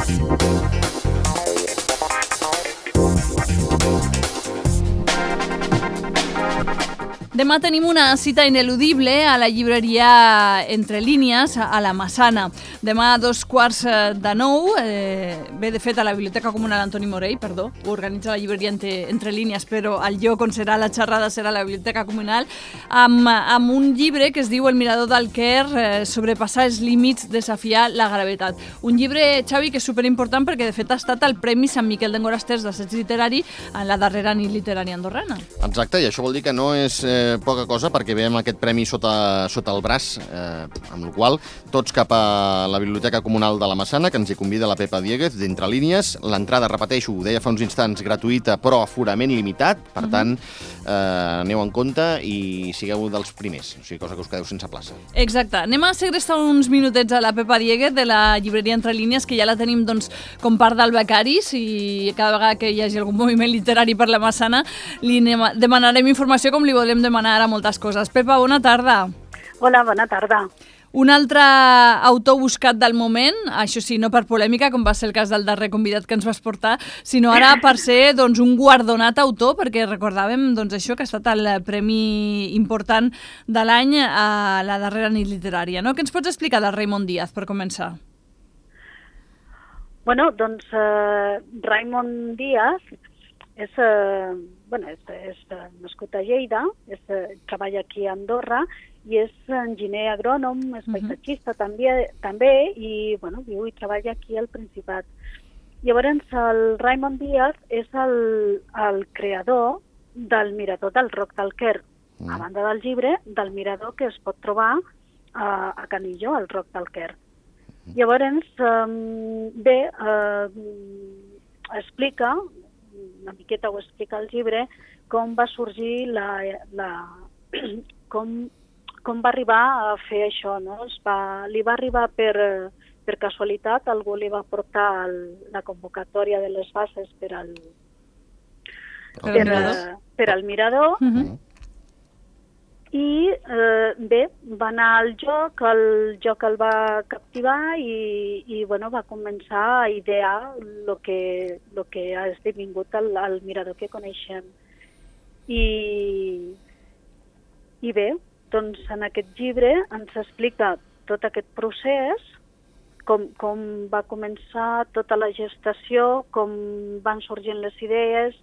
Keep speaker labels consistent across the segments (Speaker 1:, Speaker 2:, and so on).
Speaker 1: Demà tenim una cita ineludible a la llibreria Entre Línies, a la Massana. Demà a 8:45, de fet a la Biblioteca Comunal Antoni Morell, perdó, ho organitza la llibreria Entre Línies, però el lloc on serà la xerrada serà a la Biblioteca Comunal, amb un llibre que es diu El mirador d'Alquer, sobrepassar els límits, desafiar la gravetat. Un llibre, Xavi, que és superimportant perquè de fet ha estat el Premi Sant Miquel d'Engorasters d'assaig literari en la darrera nit literària andorrana.
Speaker 2: Exacte, i això vol dir que no és poca cosa, perquè veiem aquest premi sota el braç, amb la qual tots cap a la Biblioteca Comunal de la Massana, que ens hi convida la Pepa Diéguez, d'Entre Línies. L'entrada, repeteixo, ho deia fa uns instants, gratuïta, però aforament limitat. Per tant, aneu en compte i sigueu dels primers, o sigui, cosa que us quedeu sense plaça.
Speaker 1: Exacte. Anem a segrestar uns minutets a la Pepa Diéguez de la llibreria Entre Línies, que ja la tenim com part del Becaris, i cada vegada que hi hagi algun moviment literari per la Massana li demanarem informació com li volem demanar ara moltes coses. Pepa, bona tarda.
Speaker 3: Hola, bona tarda.
Speaker 1: Un altre autor buscat del moment, això sí, no per polèmica, com va ser el cas del darrer convidat que ens vas portar, sinó ara per ser un guardonat autor, perquè recordàvem això que ha estat el premi important de l'any a la darrera nit literària, no? Què ens pots explicar del Raimon Díaz, per començar?
Speaker 3: Bueno, doncs Raimon Díaz és nascut a Lleida, treballa aquí a Andorra i és enginyer agrònom, és paisatgista també i viu i treballa aquí al Principat. Llavors, el Raimon Díaz és el creador del mirador del Roc d'Alquer, a banda del llibre, del mirador que es pot trobar a Canillo, al Roc d'Alquer. Llavors, explica, una miqueta ho explica el llibre, com va sorgir com va arribar a fer això, no? Li va arribar per casualitat, algú li va portar la convocatòria de les bases per al mirador, i va anar al joc, el joc el va captivar i va començar a idear el que ha esdevingut el mirador que coneixem. I bé, doncs en aquest llibre ens explica tot aquest procés, com va començar tota la gestació, com van sorgint les idees,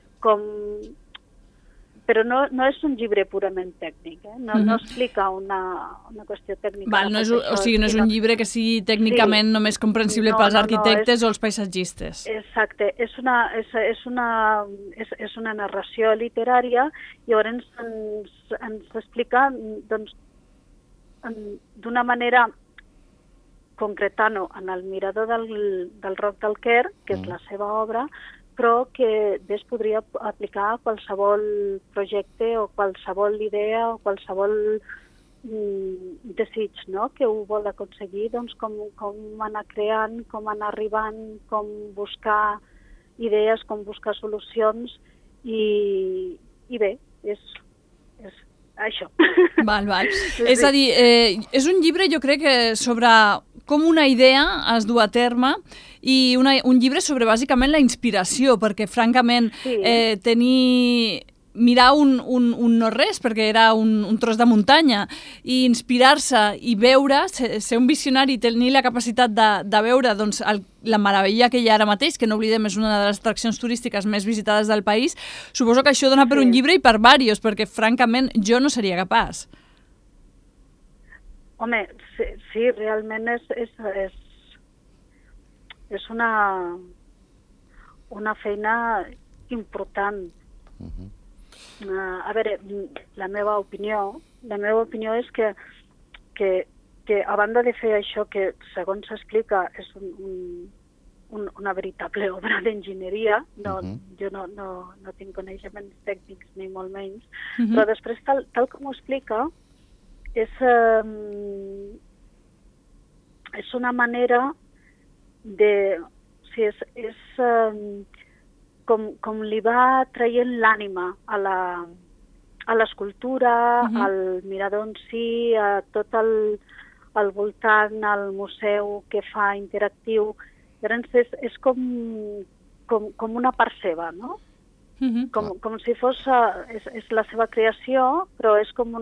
Speaker 3: però no és un llibre purament tècnic, no explica una qüestió tècnica.
Speaker 1: No és un llibre que sigui tècnicament només comprensible pels arquitectes o els paisatgistes.
Speaker 3: Exacte, és una narració literària i llavors ens explica d'una manera concretant-ho en el mirador del Roc d'Alquer, que és la seva obra, però que es podria aplicar a qualsevol projecte o qualsevol idea o qualsevol desig, no? Que ho vol aconseguir, com anar creant, com anar arribant, com buscar idees, com buscar solucions i bé, és això.
Speaker 1: Val. És a dir, és un llibre, jo crec, sobre com una idea es du a terme i un llibre sobre, bàsicament, la inspiració, perquè, francament, mirar un no-res, perquè era un tros de muntanya, i inspirar-se i veure, ser un visionari i tenir la capacitat de veure la meravella que hi ha ara mateix, que no oblidem és una de les atraccions turístiques més visitades del país, suposo que això dona per un llibre i per diversos, perquè, francament, jo no seria capaç.
Speaker 3: Home, sí, realment és una feina important. A veure, la meva opinió és que a banda de fer això que, segons s'explica, és una veritable obra d'enginyeria, jo no tinc coneixements tècnics ni molt menys, però després, tal com ho explica, és una manera de... és com li va traient l'ànima a l'escultura, al mirador en si, a tot al voltant, al museu que fa interactiu. Llavors és com una part seva, no? Com si fos... És la seva creació, però és com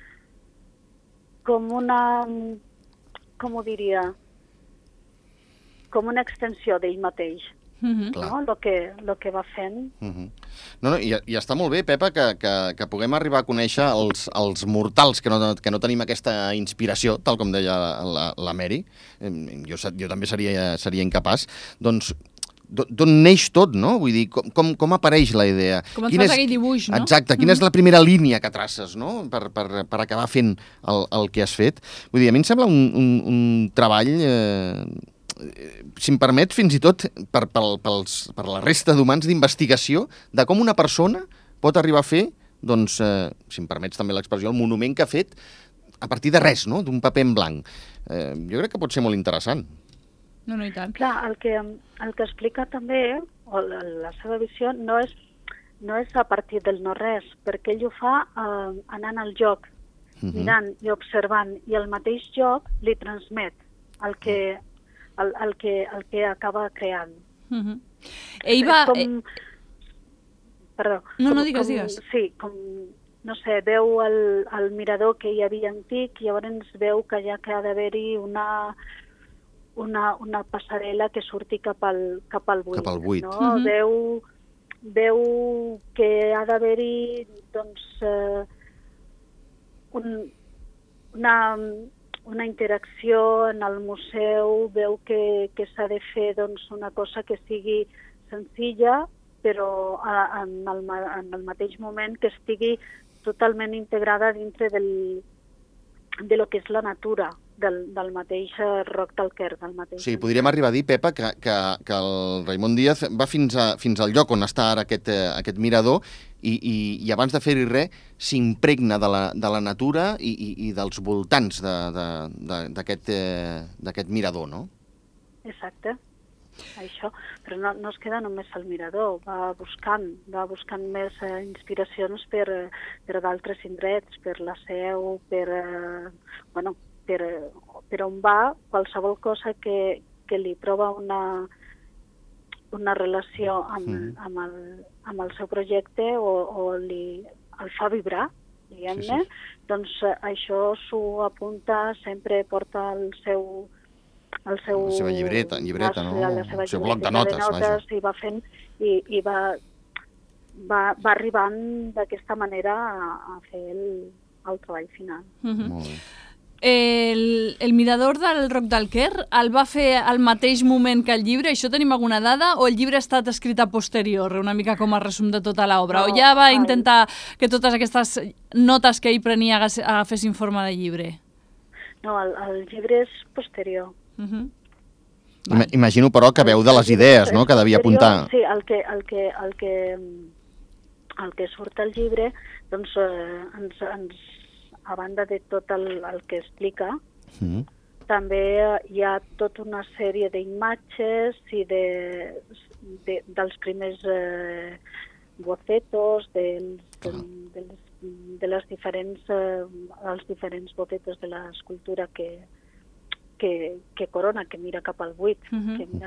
Speaker 3: una... Com ho diria? Com una extensió d'ell mateix. No? Lo que va fent.
Speaker 2: No, i està molt bé, Pepa, que puguem arribar a conèixer els mortals que no tenim aquesta inspiració, tal com deia la Mary. Jo també seria incapaç. Doncs d'on neix tot, no? Vull dir, com apareix la idea?
Speaker 1: Com et fas aquell dibuix, no?
Speaker 2: Exacte, quina és la primera línia que traces, no? Per acabar fent el que has fet. Vull dir, a mi em sembla un treball... si em permet, fins i tot per la resta d'humans d'investigació de com una persona pot arribar a fer, doncs, si em permets també l'expressió, el monument que ha fet a partir de res, no? D'un paper en blanc. Jo crec que pot ser molt interessant.
Speaker 1: No, i tant.
Speaker 3: Clar, el que explica també, o la seva visió, no és a partir del no-res, perquè ell ho fa anant al joc, mirant i observant, i el mateix joc li transmet el que acaba creant.
Speaker 1: Ell va...
Speaker 3: Perdó.
Speaker 1: No, digues.
Speaker 3: Sí, com, no sé, veu el mirador que hi havia antic i llavors veu que ja que ha d'haver-hi una passarel·la que surti cap al buit.
Speaker 2: Cap al buit.
Speaker 3: No? Veu que ha d'haver-hi doncs, una interacció en el museu, veu que s'ha de fer doncs, una cosa que sigui senzilla, però en el mateix moment que estigui totalment integrada dintre de lo que és la natura del mateix Roc del Quer.
Speaker 2: Sí, podríem arribar a dir, Pepa, que el Raimon Díaz va fins al lloc on està ara aquest mirador i abans de fer-hi res s'impregna de la natura i dels voltants d'aquest mirador, no?
Speaker 3: Exacte. Això, però no es queda només al mirador, va buscant més inspiracions per d'altres indrets, per la Seu, per on va, qualsevol cosa que li troba una relació amb el seu projecte o el fa vibrar, diguem-ne, doncs això s'ho apunta, sempre porta la seva llibreta, no? El seu bloc de notes i va fent i va arribant d'aquesta manera a fer el treball final.
Speaker 2: Molt bé.
Speaker 1: El mirador del Roc del Quer el va fer al mateix moment que el llibre? Això tenim alguna dada? O el llibre ha estat escrit a posterior, una mica com a resum de tota l'obra? O ja va intentar que totes aquestes notes que ell prenia agafessin forma de llibre?
Speaker 3: No, el llibre és posterior.
Speaker 2: Imagino, però, que veu de les idees, no?, que devia apuntar.
Speaker 3: Sí, el que surt al llibre, doncs, a banda de tot el que explica, també hi ha tota una sèrie d'imatges i dels primers bocetos, de les diferents bocetos de l'escultura que corona, que mira cap al buit, que mira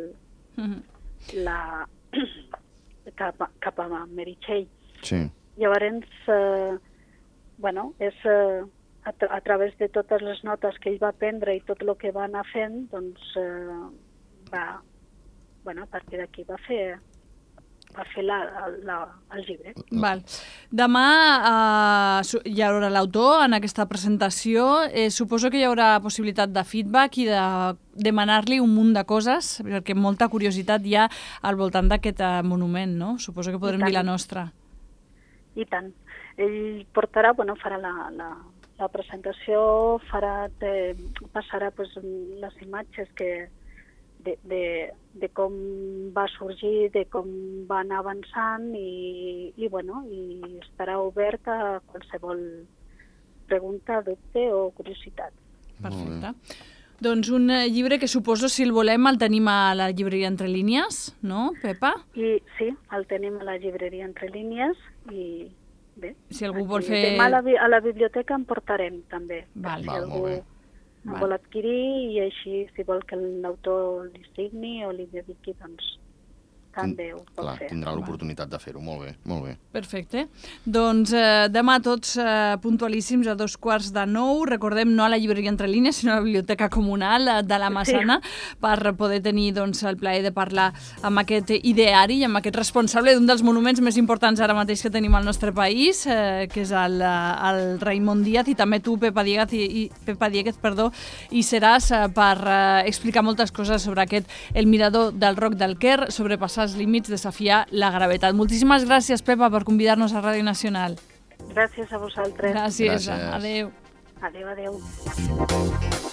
Speaker 3: cap a Meritxell.
Speaker 2: Sí.
Speaker 3: Llavors, és a través de totes les notes que ell va prendre i tot el que va anar fent, doncs a partir d'aquí va fer el llibre.
Speaker 1: Val. Demà hi haurà l'autor en aquesta presentació. Suposo que hi haurà possibilitat de feedback i de demanar-li un munt de coses, perquè molta curiositat hi ha al voltant d'aquest monument, no? Suposo que podrem dir la nostra.
Speaker 3: I tant. Ell portarà, farà la presentació, passarà les imatges de com va sorgir, de com va anar avançant i estarà obert a qualsevol pregunta, dubte o curiositat.
Speaker 1: Perfecte. Doncs un llibre que suposo, si el volem, el tenim a la llibreria Entre Línies, no, Pepa?
Speaker 3: Sí, el tenim a la llibreria Entre Línies i bé,
Speaker 1: si algú vol fer...
Speaker 3: Demà a la biblioteca en portarem també.
Speaker 1: Val,
Speaker 3: si algú en vol adquirir i així, si vol que l'autor li signi o li dediqui, doncs també ho pot fer.
Speaker 2: Tindrà l'oportunitat de fer-ho. Molt bé, molt bé.
Speaker 1: Perfecte. Doncs demà tots puntualíssims a 8:45. Recordem, no a la llibreria Entre Línies, sinó a la Biblioteca Comunal de la Massana, per poder tenir el plaer de parlar amb aquest ideari i amb aquest responsable d'un dels monuments més importants ara mateix que tenim al nostre país, que és el Raimon Díaz, i també tu, Pepa Diéguez, i seràs per explicar moltes coses sobre el mirador del Roc del Quer, sobrepassar els límits, desafiar la gravetat. Moltíssimes gràcies, Pepa, per convidar-nos a Ràdio Nacional.
Speaker 3: Gràcies a vosaltres.
Speaker 1: Gràcies. Adéu.
Speaker 3: Adéu.